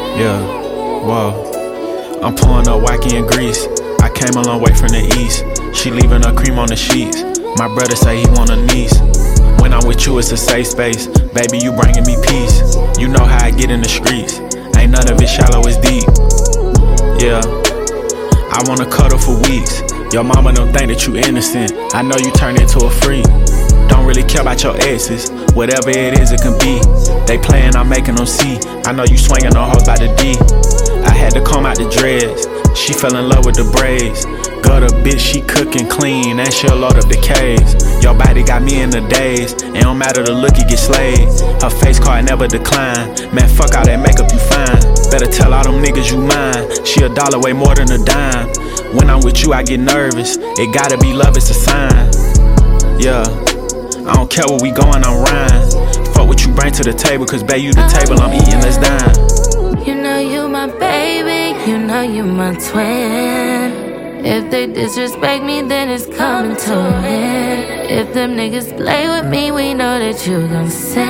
Yeah, whoa. I'm pouring up wacky and grease. I came a long way from the east. She leaving her cream on the sheets. My brother say he want a niece. When I'm with you, it's a safe space. Baby, you bringing me peace. You know how I get in the streets. Ain't none of it shallow, it's deep. Yeah, I wanna cuddle for weeks. Your mama don't think that you innocent. I know you turned into a freak. Don't really care about your exes. Whatever it is, it can be. They playin', I'm making them see. I know you swinging on hoes by the D. I had to comb out the dreads. She fell in love with the braids. Gutter bitch, she cookin' clean, and she'll load up the caves. Your body got me in the daze. It don't matter the look, you get slayed. Her face card never decline. Man, fuck all that makeup, you fine. Better tell all them niggas you mine. She $1 way more than a dime. When I'm with you, I get nervous. It gotta be love, it's a sign. Yeah, I don't care where we going, I'm rhyme. Fuck what you bring to the table, cause babe, you the table, I'm eating, let's dine. You know you my baby, you know you my twin. If they disrespect me, then it's coming to an end. If them niggas play with me, we know that you gon' sin.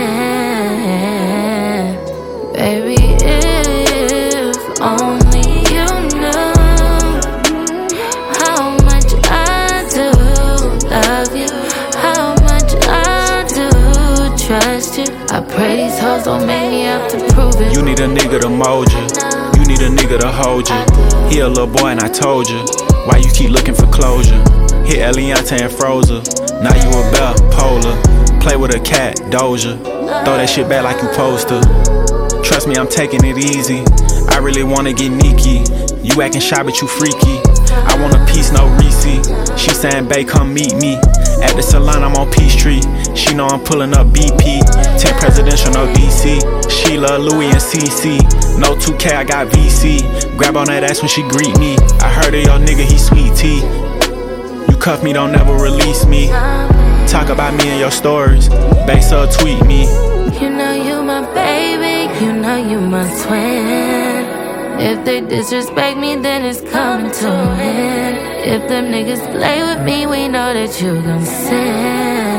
Baby, if only you knew how much I do love you, how much I do trust you. I pray these hoes don't make me have to prove it. You need a nigga to mold you. You need a nigga to hold you. He a little boy and I told you. Why you keep looking for closure? Hit Eliante and Frozer. Now you a bell, Polar. Play with a cat, Doja. Throw that shit back like you supposed to. Trust me, I'm taking it easy. I really wanna get Nikki. You acting shy, but you freaky. I want a piece, no receipt. She saying, babe, come meet me. At the salon, I'm on Peachtree. She know I'm pulling up BP. 10 presidential, no DC. Sheila, Louis, and CC. No 2K, I got VC. Grab on that ass when she greet me. I heard of your nigga, he sweet tea. You cuff me, don't never release me. Talk about me in your stories. Base up, tweet me. You know you my baby, you know you my twin. If they disrespect me, then it's coming to an end. If them niggas play with me, we know that you gon' sin.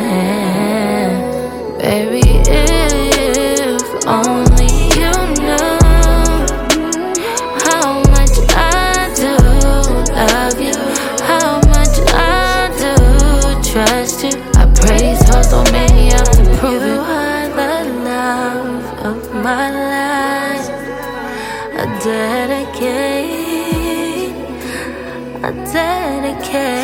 Baby, if only you knew how much I do love you, how much I do trust you. I pray these hoes don't make me have to prove it. You are the love of my life. I dedicate